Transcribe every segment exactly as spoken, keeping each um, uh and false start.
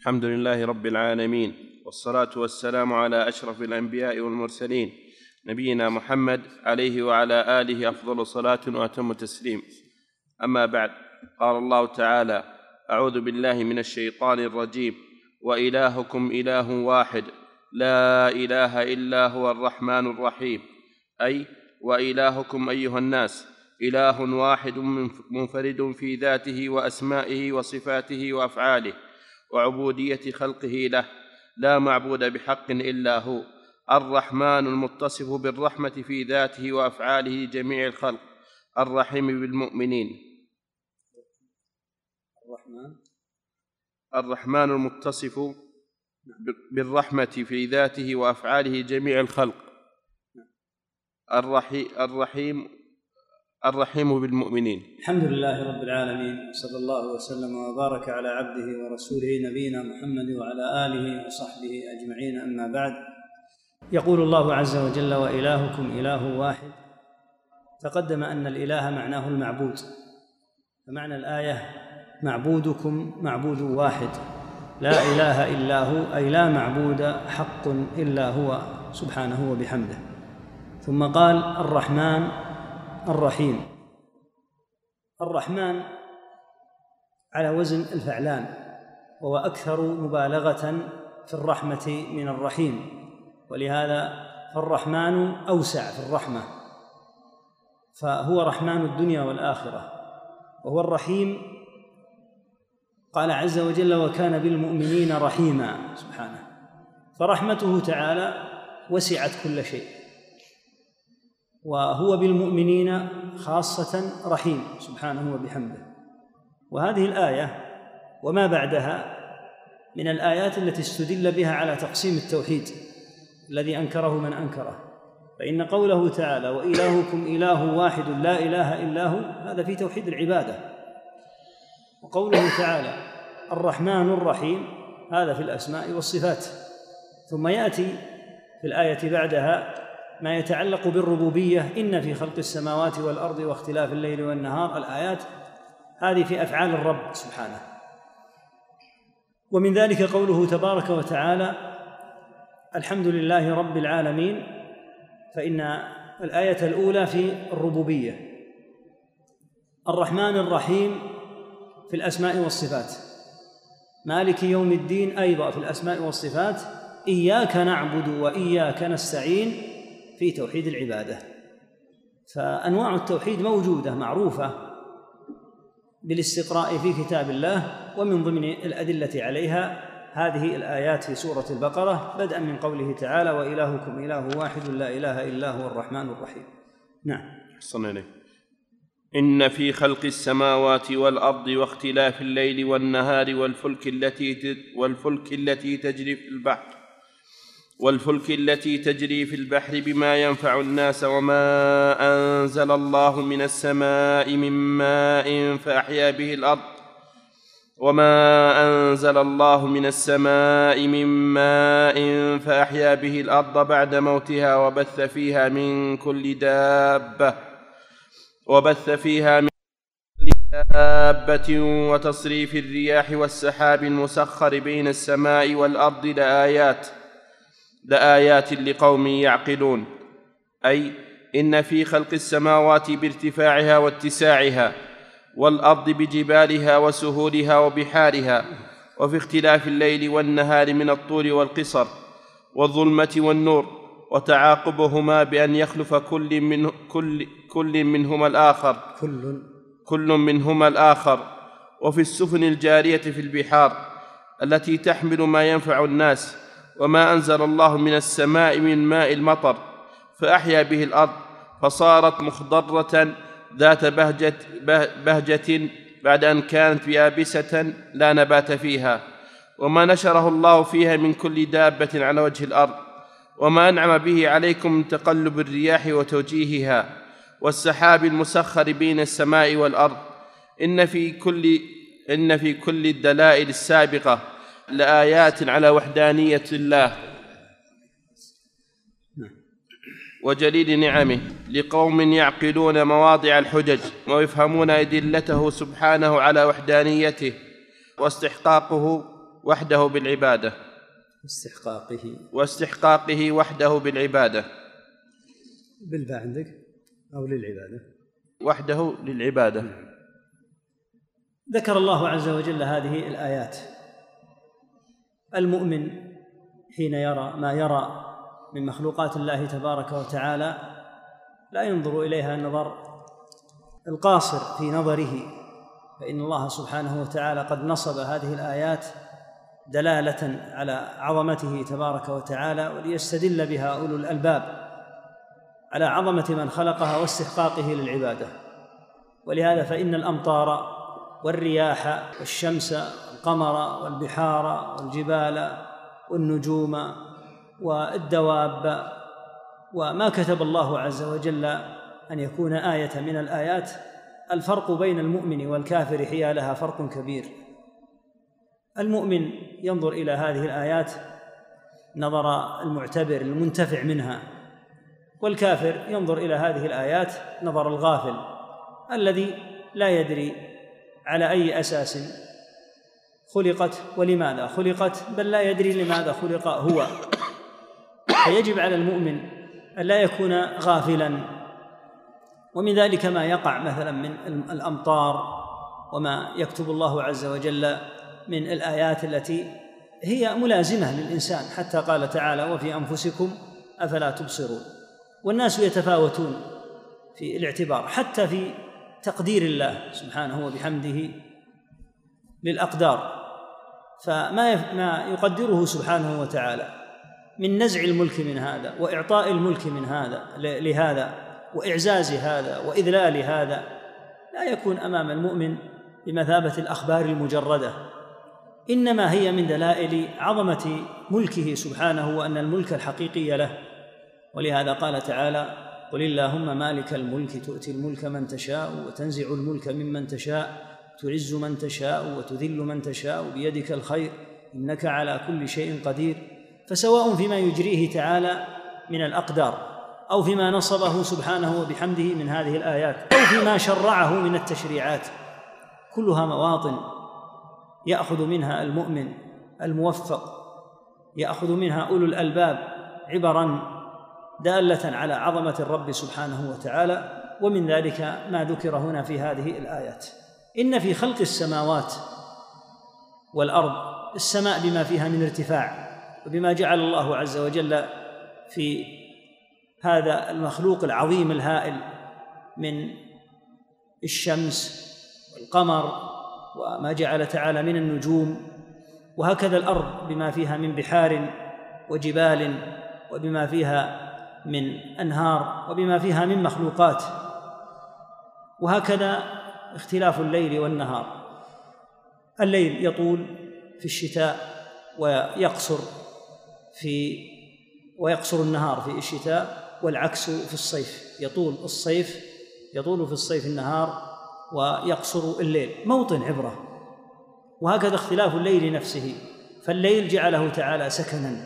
الحمد لله رب العالمين، والصلاة والسلام على أشرف الأنبياء والمرسلين نبينا محمد عليه وعلى آله أفضل صلاة وأتم تسليم. أما بعد، قال الله تعالى: أعوذ بالله من الشيطان الرجيم: وإلهكم إله واحد لا إله إلا هو الرحمن الرحيم. أي وإلهكم أيها الناس إله واحد منفرد في ذاته وأسمائه وصفاته وأفعاله وعبودية خلقه له، لا معبود بحق إلا هو، الرحمن المتصف بالرحمة في ذاته وأفعاله جميع الخلق، الرحيم بالمؤمنين. الرحمن الرحمن المتصف بالرحمة في ذاته وأفعاله جميع الخلق، الرحي الرحيم الرحيم بالمؤمنين. الحمد لله رب العالمين، صلى الله وسلم وبارك على عبده ورسوله نبينا محمد وعلى آله وصحبه أجمعين. أما بعد، يقول الله عز وجل: وإلهكم إله واحد. تقدم أن الإله معناه المعبود، فمعنى الآية: معبودكم معبود واحد لا إله إلا هو، أي لا معبود حق إلا هو سبحانه وبحمده. ثم قال: الرحمن الرحيم. الرحمن على وزن الفعلان، وهو أكثر مبالغة في الرحمة من الرحيم، ولهذا فالرحمن أوسع في الرحمة، فهو رحمن الدنيا والآخرة. وهو الرحيم، قال عز وجل: وكان بالمؤمنين رحيما سبحانه. فرحمته تعالى وسعت كل شيء، وهو بالمؤمنين خاصة رحيم سبحانه وبحمده. وهذه الآية وما بعدها من الآيات التي استدل بها على تقسيم التوحيد الذي أنكره من أنكره. فإن قوله تعالى: وإلهكم إله واحد لا إله إلا هو، هذا في توحيد العبادة. وقوله تعالى: الرحمن الرحيم، هذا في الأسماء والصفات. ثم يأتي في الآية بعدها ما يتعلق بالربوبية: إن في خلق السماوات والأرض واختلاف الليل والنهار. الآيات هذه في أفعال الرب سبحانه. ومن ذلك قوله تبارك وتعالى: الحمد لله رب العالمين. فإن الآية الأولى في الربوبية، الرحمن الرحيم في الأسماء والصفات، مالك يوم الدين أيضا في الأسماء والصفات، إياك نعبد وإياك نستعين في توحيد العبادة. فأنواع التوحيد موجودة معروفة بالاستقراء في كتاب الله، ومن ضمن الأدلة عليها هذه الآيات في سورة البقرة، بدءا من قوله تعالى: وإلهكم إله واحد لا إله إلا هو الرحمن الرحيم. نعم. صلى الله عليه. إن في خلق السماوات والأرض واختلاف الليل والنهار والفلك التي والفلك التي تجري في البحر والفلك التي تجري في البحر بما ينفع الناس وما أنزل الله من السماء من ماء فأحيا به الأرض وما أنزل الله من السماء من ماء فأحيا به الأرض بعد موتها وبث فيها من كل دابة وبث فيها من كل دابة وتصريف الرياح والسحاب المسخر بين السماء والأرض لآيات لآيات لقوم يعقلون. أي إن في خلق السماوات بارتفاعها واتساعها، والأرض بجبالها وسهولها وبحارها، وفي اختلاف الليل والنهار من الطول والقصر والظلمة والنور، وتعاقبهما بأن يخلف كل, من كل, كل منهما الآخر كل كل منهما الآخر وفي السفن الجارية في البحار التي تحمل ما ينفع الناس، وما أنزل الله من السماء من ماء المطر فأحيا به الأرض فصارت مخضرة ذات بهجة, بهجة بعد أن كانت يابسة لا نبات فيها، وما نشره الله فيها من كل دابة على وجه الأرض، وما أنعم به عليكم من تقلب الرياح وتوجيهها والسحاب المسخر بين السماء والأرض. إن في كل إن في كل الدلائل السابقة لآيات على وحدانية الله وجليل نعمه لقوم يعقلون مواضع الحجج ويفهمون أدلته سبحانه على وحدانيته واستحقاقه وحده بالعبادة واستحقاقه واستحقاقه وحده بالعبادة بالباء عندك أو للعبادة وحده للعبادة. ذكر الله عز وجل هذه الآيات. المؤمن حين يرى ما يرى من مخلوقات الله تبارك وتعالى لا ينظر إليها نظر القاصر في نظره، فإن الله سبحانه وتعالى قد نصب هذه الآيات دلالة على عظمته تبارك وتعالى وليستدل بها أولو الألباب على عظمة من خلقها واستحقاقه للعبادة. ولهذا فإن الأمطار والرياح والشمس والقمر والبحار والجبال والنجوم والدواب وما كتب الله عز وجل أن يكون آية من الآيات، الفرق بين المؤمن والكافر حيالها فرق كبير. المؤمن ينظر إلى هذه الآيات نظر المعتبر المنتفع منها، والكافر ينظر إلى هذه الآيات نظر الغافل الذي لا يدري على أي أساس خلقت ولماذا خلقت، بل لا يدري لماذا خلق هو. فيجب على المؤمن أن لا يكون غافلاً. ومن ذلك ما يقع مثلاً من الأمطار وما يكتب الله عز وجل من الآيات التي هي ملازمة للإنسان، حتى قال تعالى: وفي أنفسكم أفلا تبصرون. والناس يتفاوتون في الاعتبار حتى في تقدير الله سبحانه وبحمده للأقدار، فما ما يقدره سبحانه وتعالى من نزع الملك من هذا وإعطاء الملك من هذا لهذا وإعزاز هذا وإذلال هذا لا يكون أمام المؤمن بمثابة الأخبار المجردة، إنما هي من دلائل عظمة ملكه سبحانه وأن الملك الحقيقي له. ولهذا قال تعالى: قل اللهم مالك الملك تؤتي الملك من تشاء وتنزع الملك ممن تشاء تعز من تشاء وتذل من تشاء بيدك الخير إنك على كل شيء قدير. فسواء فيما يجريه تعالى من الأقدار أو فيما نصبه سبحانه وبحمده من هذه الآيات أو فيما شرعه من التشريعات، كلها مواطن يأخذ منها المؤمن الموفق، يأخذ منها أولو الألباب عبراً دالة على عظمة الرب سبحانه وتعالى. ومن ذلك ما ذكر هنا في هذه الآيات: إن في خلق السماوات والأرض، السماء بما فيها من ارتفاع، وبما جعل الله عز وجل في هذا المخلوق العظيم الهائل من الشمس والقمر وما جعل تعالى من النجوم، وهكذا الأرض بما فيها من بحار وجبال وبما فيها من أنهار وبما فيها من مخلوقات، وهكذا اختلاف الليل والنهار. الليل يطول في الشتاء ويقصر في ويقصر النهار في الشتاء، والعكس في الصيف، يطول الصيف يطول في الصيف النهار ويقصر الليل، موطن عبرة. وهكذا اختلاف الليل نفسه، فالليل جعله تعالى سكناً،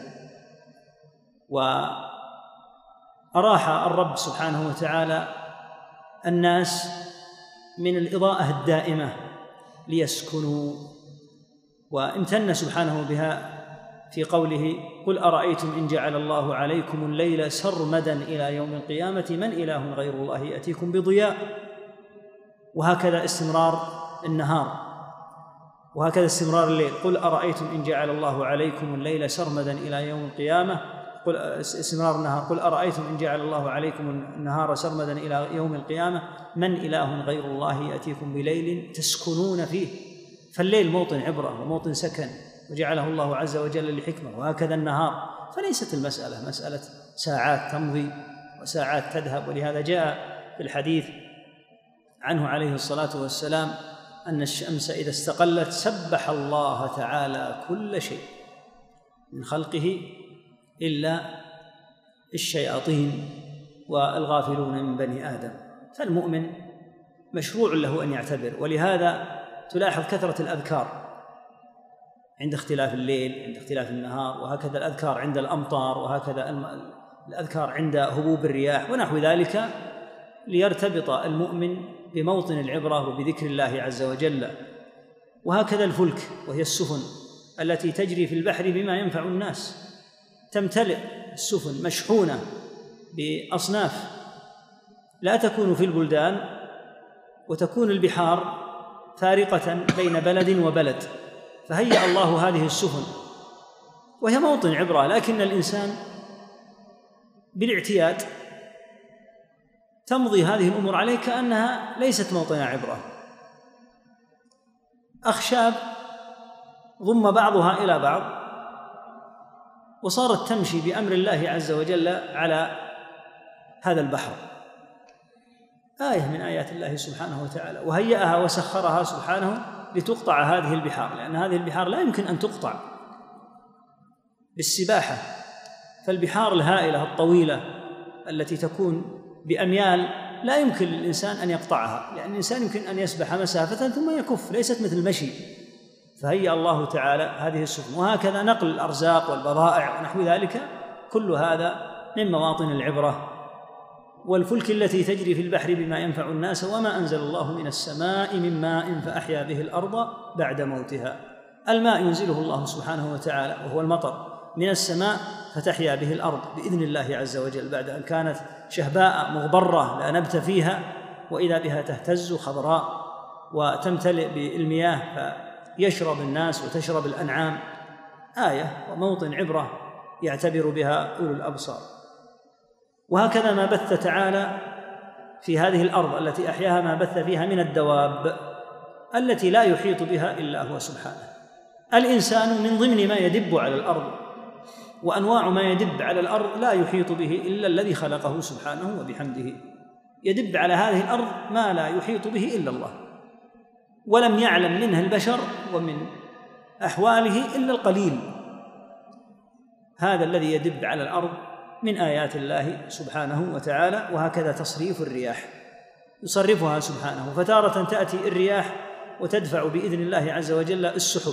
وأراح الرب سبحانه وتعالى الناس من الإضاءة الدائمة ليسكنوا، وامتن سبحانه بها في قوله: قل أرأيتم إن جعل الله عليكم الليل سرمدا إلى يوم القيامة من إله غير الله يأتيكم بضياء. وهكذا استمرار النهار، وهكذا استمرار الليل: قل أرأيتم إن جعل الله عليكم الليل سرمدا إلى يوم القيامة قل استمرار النهار: قل أرأيتم إن جعل الله عليكم النهار سرمدا إلى يوم القيامة من إله غير الله يأتيكم بليل تسكنون فيه. فالليل موطن عبرة وموطن سكن، وجعله الله عز وجل لحكمة. وهكذا النهار، فليست المسألة مسألة ساعات تمضي وساعات تذهب. ولهذا جاء في الحديث عنه عليه الصلاة والسلام أن الشمس إذا استقلت سبح الله تعالى كل شيء من خلقه إلا الشياطين والغافلون من بني آدم. فالمؤمن مشروع له أن يعتبر، ولهذا تلاحظ كثرة الأذكار عند اختلاف الليل، عند اختلاف النهار، وهكذا الأذكار عند الأمطار، وهكذا الأذكار عند هبوب الرياح ونحو ذلك، ليرتبط المؤمن بموطن العبرة وبذكر الله عز وجل. وهكذا الفلك، وهي السفن التي تجري في البحر بما ينفع الناس، تمتلئ السفن مشحونة بأصناف لا تكون في البلدان، وتكون البحار فارقة بين بلد وبلد، فهيأ الله هذه السفن وهي موطن عبرة، لكن الإنسان بالاعتياد تمضي هذه الأمور عليه كأنها ليست موطن عبرة. أخشاب ضم بعضها إلى بعض وصارت تمشي بأمر الله عز وجل على هذا البحر، آية من آيات الله سبحانه وتعالى، وهيأها وسخرها سبحانه لتقطع هذه البحار، لأن هذه البحار لا يمكن أن تقطع بالسباحة، فالبحار الهائلة الطويلة التي تكون بأميال لا يمكن للإنسان أن يقطعها، لأن الإنسان يمكن أن يسبح مسافة ثم يكف، ليست مثل المشي. فهيأ الله تعالى هذه السفن، وهكذا نقل الأرزاق والبضائع ونحو ذلك، كل هذا من مواطن العبرة. والفلك التي تجري في البحر بما ينفع الناس وما أنزل الله من السماء من ماء فأحيا به الأرض بعد موتها. الماء ينزله الله سبحانه وتعالى وهو المطر من السماء فتحيا به الأرض بإذن الله عز وجل، بعد أن كانت شهباء مغبرة لا نبت فيها، وإذا بها تهتز خضراء وتمتلئ بالمياه فيشرب الناس وتشرب الأنعام. آية وموطن عبرة يعتبر بها أولو الأبصار. وهكذا ما بث تعالى في هذه الأرض التي أحياها ما بث فيها من الدواب التي لا يحيط بها إلا هو سبحانه. الإنسان من ضمن ما يدب على الأرض، وأنواع ما يدب على الأرض لا يحيط به إلا الذي خلقه سبحانه وبحمده. يدب على هذه الأرض ما لا يحيط به إلا الله، ولم يعلم منها البشر ومن أحواله إلا القليل. هذا الذي يدب على الأرض من آيات الله سبحانه وتعالى. وهكذا تصريف الرياح يصرفها سبحانه، فتارة تأتي الرياح وتدفع بإذن الله عز وجل السحب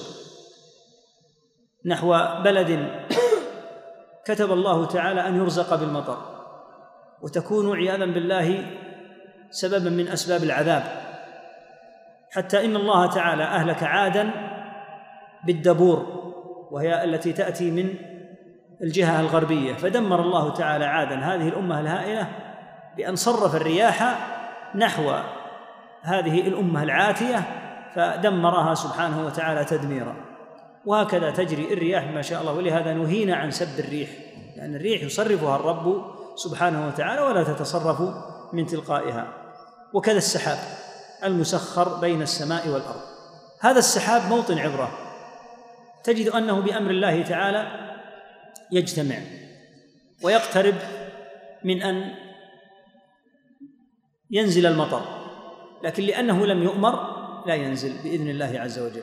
نحو بلد كتب الله تعالى أن يرزق بالمطر، وتكون عياذا بالله سببا من أسباب العذاب، حتى إن الله تعالى أهلك عادا بالدبور، وهي التي تأتي من الجهة الغربية، فدمر الله تعالى عادا هذه الأمة الهائلة بأن صرف الرياح نحو هذه الأمة العاتية فدمرها سبحانه وتعالى تدميرا. وهكذا تجري الرياح ما شاء الله، ولهذا نهينا عن سب الريح، لأن الريح يصرفها الرب سبحانه وتعالى ولا تتصرف من تلقائها. وكذا السحاب المسخر بين السماء والأرض، هذا السحاب موطن عبرة، تجد أنه بأمر الله تعالى يجتمع ويقترب من أن ينزل المطر، لكن لأنه لم يؤمر لا ينزل بإذن الله عز وجل.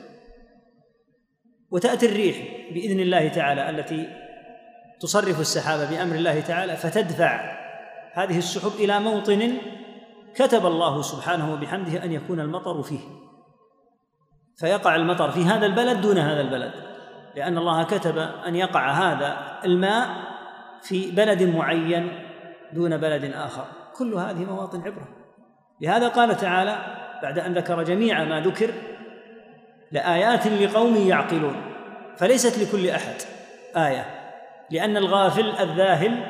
وتأتي الريح بإذن الله تعالى التي تصرف السحاب بأمر الله تعالى، فتدفع هذه السحب إلى موطن كتب الله سبحانه وبحمده أن يكون المطر فيه، فيقع المطر في هذا البلد دون هذا البلد، لأن الله كتب أن يقع هذا الماء في بلد معين دون بلد آخر. كل هذه مواطن عبرة. لهذا قال تعالى بعد أن ذكر جميع ما ذكر: لآيات لقوم يعقلون. فليست لكل أحد آية، لأن الغافل الذاهل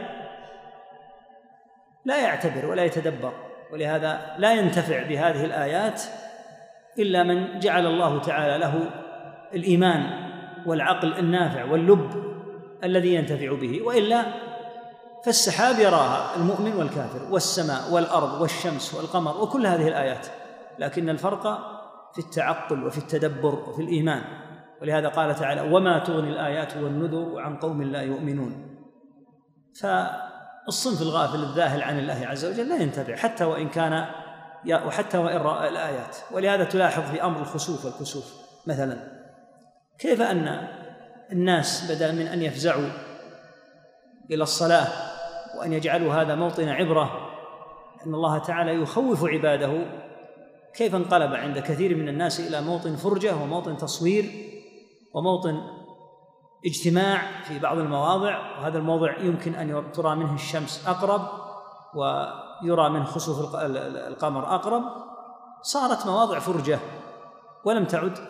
لا يعتبر ولا يتدبر، ولهذا لا ينتفع بهذه الآيات إلا من جعل الله تعالى له الإيمان والعقل النافع واللب الذي ينتفع به، وإلا فالسحاب يراها المؤمن والكافر، والسماء والأرض والشمس والقمر وكل هذه الآيات، لكن الفرق في التعقل وفي التدبر وفي الإيمان. ولهذا قال تعالى: وما تغني الآيات والنذر عن قوم لا يؤمنون. فالصنف الغافل الذاهل عن الله عز وجل لا ينتفع حتى وإن كان وحتى وإن رأى الآيات. ولهذا تلاحظ في أمر الخسوف والكسوف مثلا، كيف أن الناس بدل من أن يفزعوا إلى الصلاة وأن يجعلوا هذا موطن عبرة أن الله تعالى يخوف عباده، كيف انقلب عند كثير من الناس إلى موطن فرجة وموطن تصوير وموطن اجتماع في بعض المواضع. وهذا الموضع يمكن أن ترى منه الشمس أقرب ويرى منه خسوف القمر أقرب، صارت مواضع فرجة ولم تعد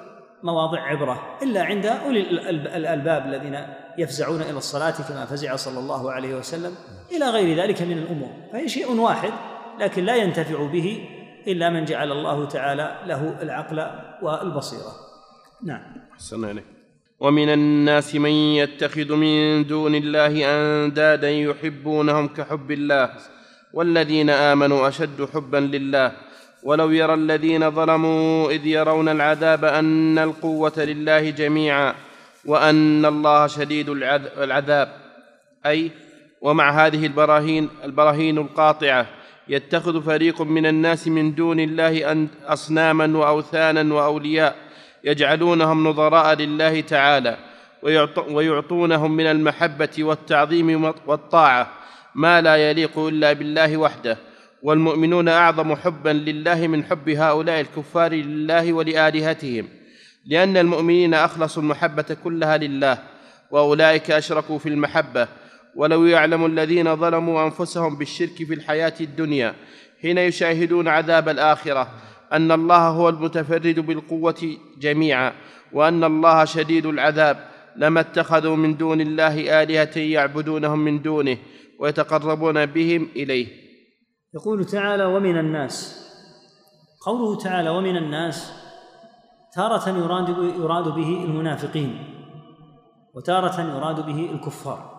مواضع عبرة إلا عند أولي الألباب الذين يفزعون إلى الصلاة كما فزع صلى الله عليه وسلم إلى غير ذلك من الأمور، فهي شيء واحد لكن لا ينتفع به إلا من جعل الله تعالى له العقل والبصيرة. نعم. أحسن عليك. ومن الناس من يتخذ من دون الله أندادا يحبونهم كحب الله والذين آمنوا أشد حبا لله ولو يرى الذين ظلموا إذ يرون العذاب أن القوة لله جميعا وأن الله شديد العذاب. أي ومع هذه البراهين البراهين القاطعة يتخذ فريق من الناس من دون الله أصناما وأوثانا وأولياء يجعلونهم نظراء لله تعالى ويعطونهم من المحبة والتعظيم والطاعة ما لا يليق إلا بالله وحده، والمؤمنون أعظم حبا لله من حب هؤلاء الكفار لله ولآلهتهم، لأن المؤمنين أخلصوا المحبة كلها لله وأولئك أشركوا في المحبة. ولو يعلم الذين ظلموا أنفسهم بالشرك في الحياة الدنيا حين يشاهدون عذاب الآخرة أن الله هو المتفرد بالقوة جميعا وأن الله شديد العذاب لما اتخذوا من دون الله آلهة يعبدونهم من دونه ويتقربون بهم إليه. يقول تعالى ومن الناس. قوله تعالى ومن الناس تارة يراد, يراد به المنافقين وتارة يراد به الكفار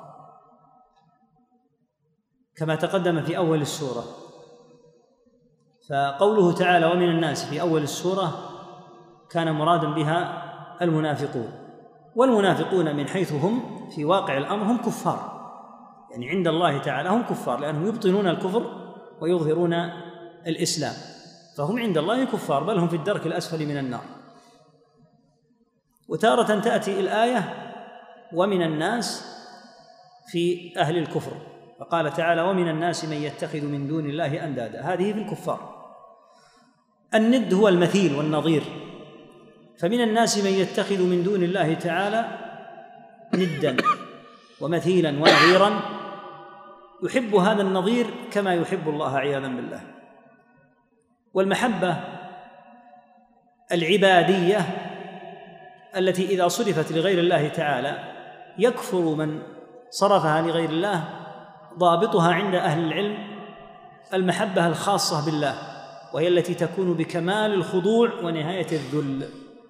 كما تقدم في أول السورة. فقوله تعالى ومن الناس في أول السورة كان مرادا بها المنافقون، والمنافقون من حيث هم في واقع الأمر هم كفار، يعني عند الله تعالى هم كفار لأنهم يبطنون الكفر ويظهرون الإسلام، فهم عند الله كفار بل هم في الدرك الأسفل من النار. وتارة تأتي الآية ومن الناس في أهل الكفر، فقال تعالى ومن الناس من يتخذ من دون الله أندادا، هذه في الكفار. الند هو المثيل والنظير، فمن الناس من يتخذ من دون الله تعالى ندا ومثيلا ونظيرا يحب هذا النظير كما يحب الله عياذا بالله. والمحبة العبادية التي إذا صرفت لغير الله تعالى يكفر من صرفها لغير الله ضابطها عند أهل العلم المحبة الخاصة بالله، وهي التي تكون بكمال الخضوع ونهاية الذل.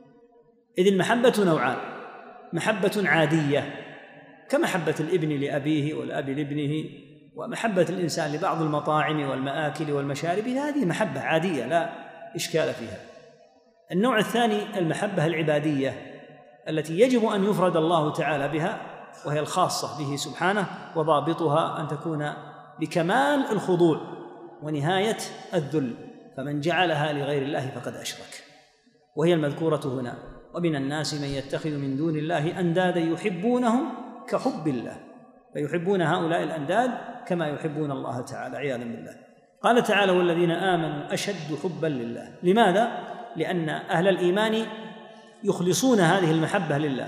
إذ المحبة نوعان: محبة عادية كمحبة الابن لأبيه والأب لابنه، ومحبة الإنسان لبعض المطاعم والمآكل والمشارب، هذه محبة عادية لا إشكال فيها. النوع الثاني المحبة العبادية التي يجب أن يفرد الله تعالى بها، وهي الخاصة به سبحانه، وضابطها أن تكون بكمال الخضوع ونهاية الذل، فمن جعلها لغير الله فقد أشرك، وهي المذكورة هنا ومن الناس من يتخذ من دون الله أندادا يحبونهم كحب الله، فيحبون هؤلاء الأنداد كما يحبون الله تعالى عياذا بالله. قال تعالى والذين آمنوا أشد حبا لله. لماذا؟ لأن أهل الإيمان يخلصون هذه المحبة لله،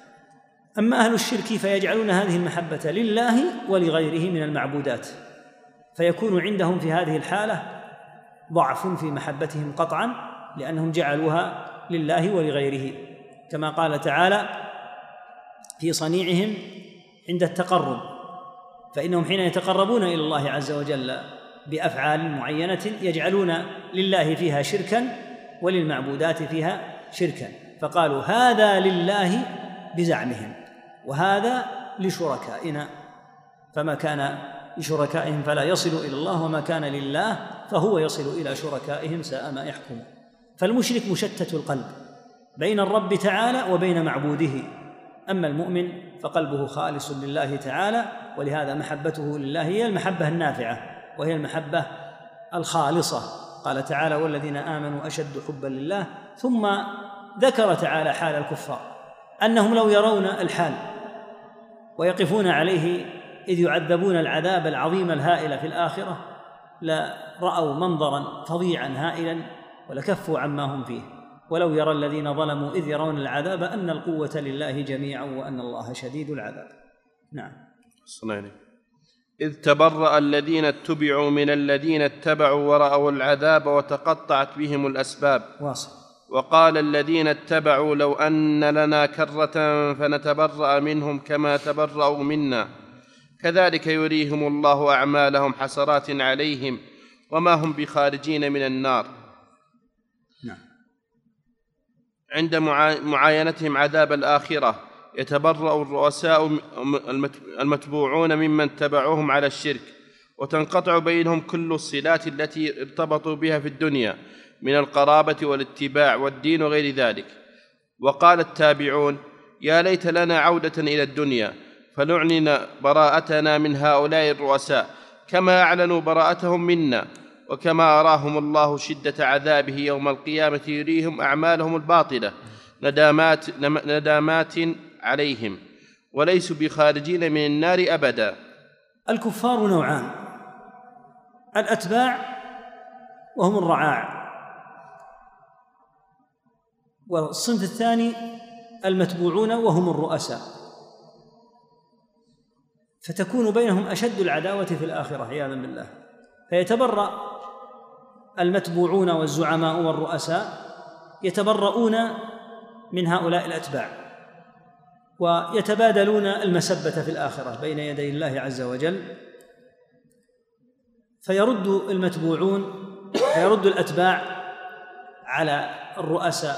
أما أهل الشرك فيجعلون هذه المحبة لله ولغيره من المعبودات، فيكون عندهم في هذه الحالة ضعف في محبتهم قطعا، لأنهم جعلوها لله ولغيره، كما قال تعالى في صنيعهم عند التقرب، فإنهم حين يتقربون إلى الله عز وجل بأفعال معينة يجعلون لله فيها شركا وللمعبودات فيها شركا، فقالوا هذا لله بزعمهم وهذا لشركائنا، فما كان لشركائهم فلا يصل إلى الله وما كان لله فهو يصل إلى شركائهم ساء ما يحكمون. فالمشرك مشتت القلب بين الرب تعالى وبين معبوده، أما المؤمن فقلبه خالص لله تعالى، ولهذا محبته لله هي المحبة النافعة وهي المحبة الخالصة. قال تعالى والذين آمنوا أشد حبا لله، ثم ذكر تعالى حال الكفار أنهم لو يرون الحال ويقفون عليه إذ يعذبون العذاب العظيم الهائل في الآخرة لرأوا منظرا فظيعا هائلا ولكفوا عما هم فيه. ولو يرى الذين ظلموا إذ يرون العذاب أن القوة لله جميعا وأن الله شديد العذاب. نعم. صنعني. إذ تبرأ الذين اتبعوا من الذين اتبعوا ورأوا العذاب وتقطعت بهم الأسباب. واصل. وقال الذين اتبعوا لو أن لنا كرة فنتبرأ منهم كما تبرأوا منا كذلك يريهم الله أعمالهم حسرات عليهم وما هم بخارجين من النار. نعم. عند معاينتهم عذاب الآخرة يتبرأ الرؤساء المتبوعون ممن تبعوهم على الشرك، وتنقطع بينهم كل الصلات التي ارتبطوا بها في الدنيا من القرابة والاتباع والدين وغير ذلك. وقال التابعون: يا ليت لنا عودة إلى الدنيا فنعلن براءتنا من هؤلاء الرؤساء كما أعلنوا براءتهم منا، وكما أراهم الله شدة عذابه يوم القيامة يريهم أعمالهم الباطلة ندامات, ندامات عليهم وليسوا بخارجين من النار أبدا. الكفار نوعان: الأتباع وهم الرعاع، والصنف الثاني المتبوعون وهم الرؤساء، فتكون بينهم أشد العداوة في الآخرة عياذا بالله. فيتبرأ المتبوعون والزعماء والرؤساء يتبرؤون من هؤلاء الأتباع، ويتبادلون المسبة في الآخرة بين يدي الله عز وجل. فيرد المتبوعون فيرد الأتباع على الرؤساء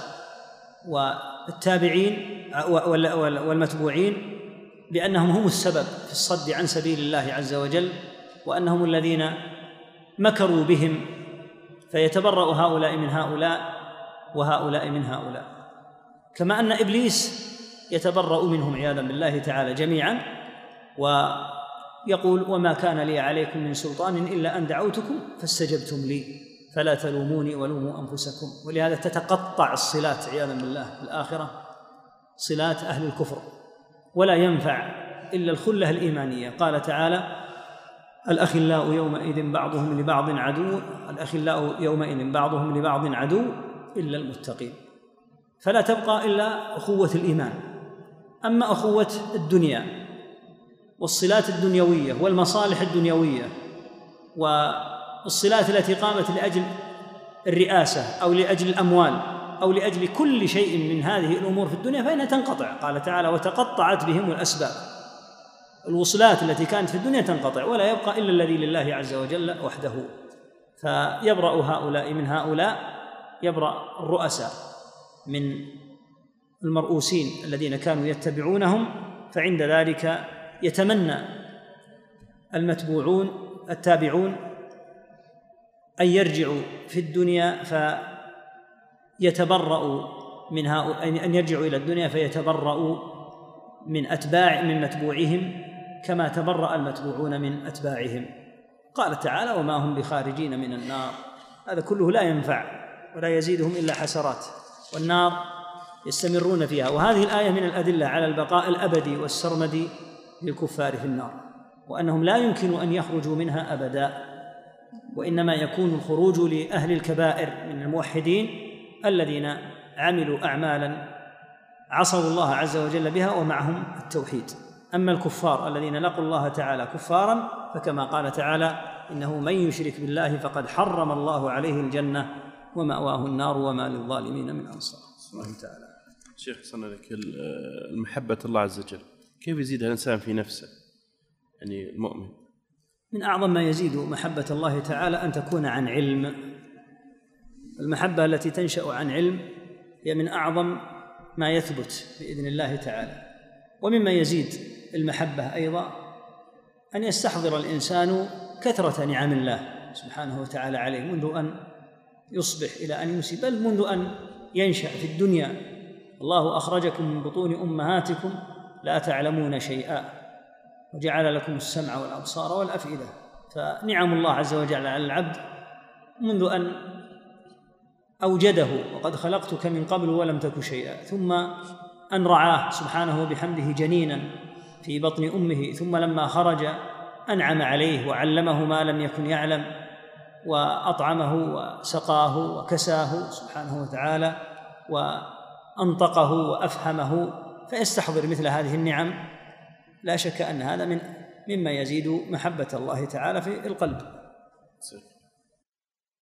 والتابعين والمتبوعين بأنهم هم السبب في الصد عن سبيل الله عز وجل، وأنهم الذين مكروا بهم، فيتبرأ هؤلاء من هؤلاء وهؤلاء من هؤلاء، كما أن إبليس يتبرأ منهم عياذا بالله تعالى جميعا، ويقول: وما كان لي عليكم من سلطان إلا أن دعوتكم فاستجبتم لي فلا تلوموني ولوموا أنفسكم. ولهذا تتقطع الصلات عياذا بالله في الآخرة، صلات أهل الكفر، ولا ينفع إلا الخلة الإيمانية. قال تعالى: الأخلاء يومئذ بعضهم لبعض عدو الأخلاء يومئذ بعضهم لبعض عدو إلا المتقين. فلا تبقى إلا أخوة الإيمان. أما أخوة الدنيا والصلات الدنيوية والمصالح الدنيوية والصلات التي قامت لأجل الرئاسة أو لأجل الأموال أو لأجل كل شيء من هذه الأمور في الدنيا فإنها تنقطع. قال تعالى: وتقطعت بهم الأسباب. الوصلات التي كانت في الدنيا تنقطع، ولا يبقى إلا الذي لله عز وجل وحده. فيبرأ هؤلاء من هؤلاء، يبرأ الرؤساء من المرؤوسين الذين كانوا يتبعونهم، فعند ذلك يتمنى المتبوعون التابعون أن يرجعوا في الدنيا فيتبرأوا من هؤلاء، أن يرجعوا إلى الدنيا فيتبرأوا من أتباع من متبوعهم كما تبرأ المتبوعون من أتباعهم. قال تعالى: وما هم بخارجين من النار. هذا كله لا ينفع ولا يزيدهم إلا حسرات، والنار يستمرون فيها. وهذه الآية من الأدلة على البقاء الأبدي والسرمدي للكفار في النار، وأنهم لا يمكن أن يخرجوا منها أبدا، وإنما يكون الخروج لأهل الكبائر من الموحدين الذين عملوا أعمالا عصوا الله عز وجل بها ومعهم التوحيد. أما الكفار الذين لقوا الله تعالى كفارا فكما قال تعالى: إنه من يشرك بالله فقد حرم الله عليه الجنة ومأواه النار وما للظالمين من أنصار. الله تعالى. شيخ صلى لك المحبة الله عز وجل كيف يزيدها الإنسان في نفسه، يعني المؤمن؟ من أعظم ما يزيد محبة الله تعالى أن تكون عن علم. المحبة التي تنشأ عن علم هي من أعظم ما يثبت بإذن الله تعالى. ومما يزيد المحبة أيضا أن يستحضر الإنسان كثرة نعم الله سبحانه وتعالى عليه منذ أن يصبح إلى أن يمسي، بل منذ أن ينشأ في الدنيا. الله أخرجكم من بطون أمهاتكم لا تعلمون شيئا وجعل لكم السمع والأبصار والأفئدة. فنعم الله عز وجل على العبد منذ أن أوجده: وقد خلقتك من قبل ولم تك شيئا، ثم أن رعاه سبحانه بحمده جنينا في بطن أمه، ثم لما خرج أنعم عليه وعلمه ما لم يكن يعلم، وأطعمه وسقاه وكساه سبحانه وتعالى، وأنطقه وأفهمه. فيستحضر مثل هذه النعم، لا شك أن هذا من مما يزيد محبة الله تعالى في القلب.